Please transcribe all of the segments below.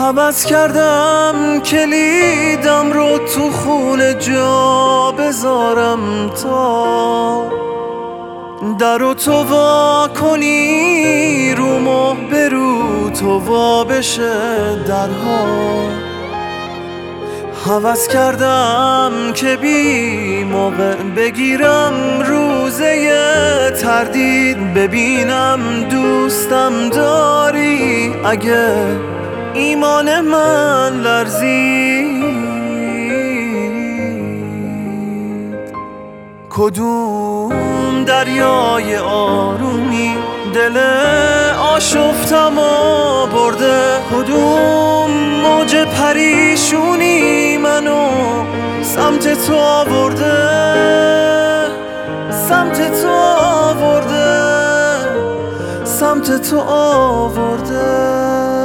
هوس کردم کلیدم رو تو خونه جا بذارم تا درو تو وا کنی رو ماه برو تو وا بشه درها. هوس کردم که بی موقع بگیرم روزه تردید ببینم دوستم داری. اگه ایمان من لرزید کدوم دریای آرومی دل آشفتم و برده، کدوم موج پریشونی منو سمت تو آورده، سمت تو آورده، سمت تو آورده.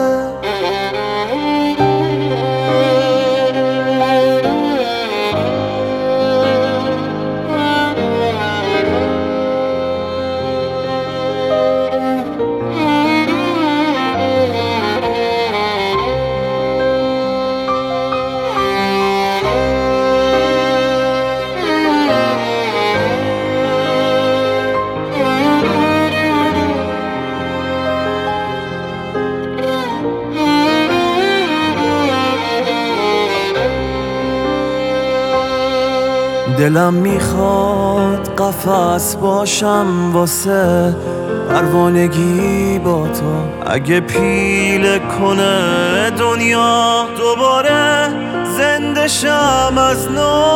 دلم میخواد قفس باشم واسه پروانگی با تو. اگه پیله کنه دنیا دوباره زنده شم از نو.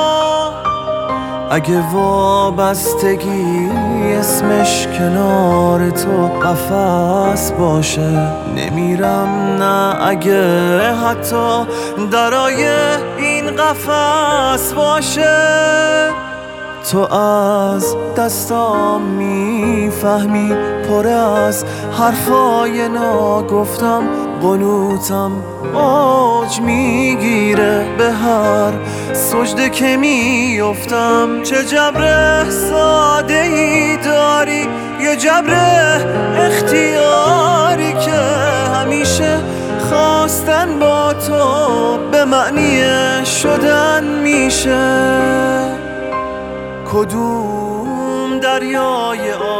اگه وابستگی اسمش کنار تو قفس باشه نمیرم، نه اگه حتی درای این قفس باشه. تو از دستام میفهمی پر از حرفای ناگفتم، قنوتم اوج میگیره به هر سجده که میافتم. چه جبر ساده ای داری، یه جبر اختیاری که همیشه خواستن با تو به معنی شدن میشه. کدوم دریای